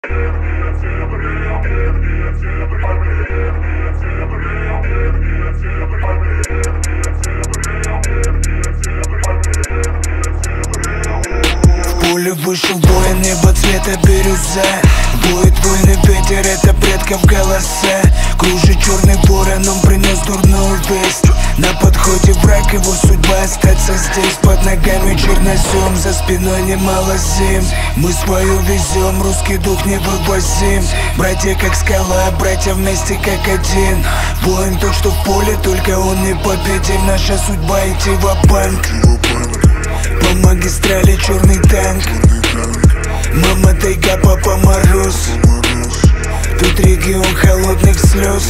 поле вышел бой, небо цвета бирюза. Воет буйный ветер, это предков голоса. Кружит черный ворон, он принес дурную весть. На подходе враг, его судьба остаться здесь. Под ногами чернозем, за спиной немало зим. Мы свою везем, русский дух невывозим. Братья как скала, братья вместе как один. Воин тот, что в поле, только он не победим. Наша судьба идти ва-банк. По магистрали черный танк. Мама тайга, папа мороз. Тут регион холодных слез.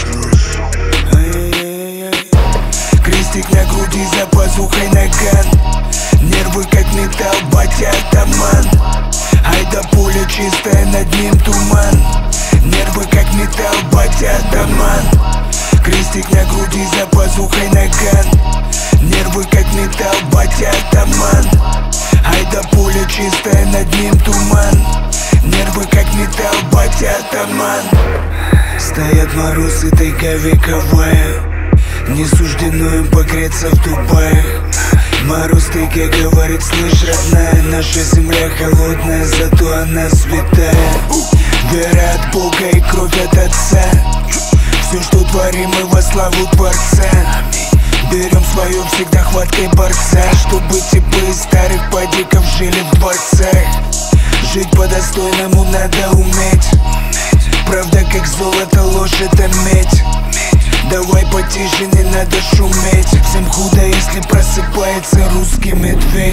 Крестик на груди, за пазухой наган. Нервы как металл, батя атаман. Айда поле чистое, над ним туман. Нервы как металл, батя атаман. Крестик на груди, за пазухой наган. Нервы как металл, батя атаман. Айда поле чистое, над ним туман. Нервы как металл, батя атаман. Стоят морозы, тайга вековая. Не суждено им погреться в Дубае. Мороз тайга говорит: слышь, родная, наша земля холодная, зато она святая. Вера от Бога и кровь от Отца. Все, что творим, мы во славу Творца. Берем свое всегда хваткой борца, чтобы типы из старых падиков жили в дворцах. Жить по-достойному надо уметь. Правда как золото, ложь это медь. Давай потише, не надо шуметь. Всем худо, если просыпается русский медведь.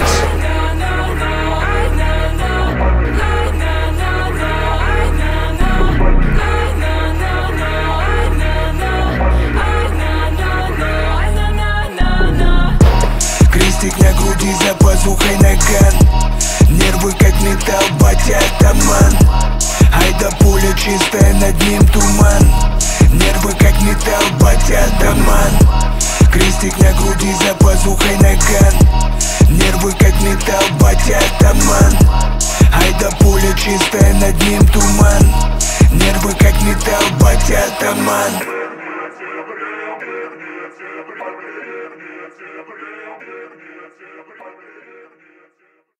Крестик на груди, за пазухой наган. Нервы как металл, батя атаман. Айда поле чистое, над ним туман. Нервы как металл, батя атаман. Крестик на груди, за пазухой наган. Нервы как металл, батя атаман. Айда поле чистое, над ним туман. Нервы как металл, батя атаман.